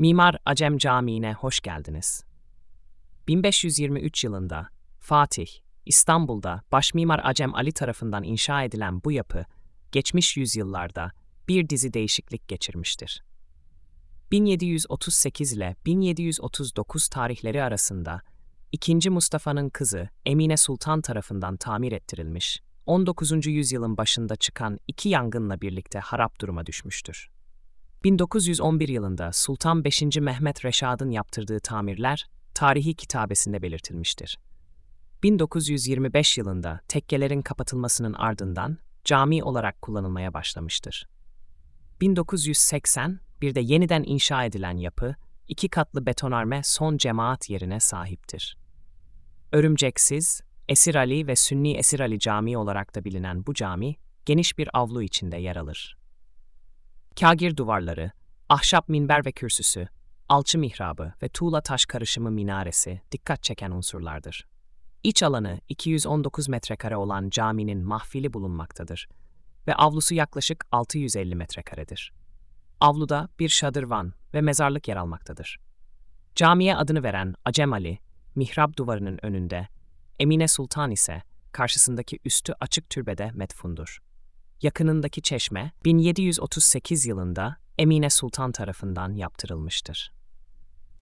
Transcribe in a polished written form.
Mimar Acem Camii'ne hoş geldiniz. 1523 yılında Fatih, İstanbul'da Başmimar Acem Ali tarafından inşa edilen bu yapı, geçmiş yüzyıllarda bir dizi değişiklik geçirmiştir. 1738 ile 1739 tarihleri arasında 2. Mustafa'nın kızı Emine Sultan tarafından tamir ettirilmiş, 19. yüzyılın başında çıkan iki yangınla birlikte harap duruma düşmüştür. 1911 yılında Sultan 5. Mehmet Reşad'ın yaptırdığı tamirler tarihi kitabesinde belirtilmiştir. 1925 yılında tekkelerin kapatılmasının ardından cami olarak kullanılmaya başlamıştır. 1981'de yeniden inşa edilen yapı, 2 katlı betonarme son cemaat yerine sahiptir. Örümceksiz, Esir Ali ve Sünni Esir Ali Camii olarak da bilinen bu cami, geniş bir avlu içinde yer alır. Kâgir duvarları, ahşap minber ve kürsüsü, alçı mihrabı ve tuğla taş karışımı minaresi dikkat çeken unsurlardır. İç alanı 219 metrekare olan caminin mahfili bulunmaktadır ve avlusu yaklaşık 650 metrekaredir. Avluda bir şadırvan ve mezarlık yer almaktadır. Camiye adını veren Acem Ali, mihrap duvarının önünde, Emine Sultan ise karşısındaki üstü açık türbede metfundur. Yakınındaki çeşme 1738 yılında Emine Sultan tarafından yaptırılmıştır.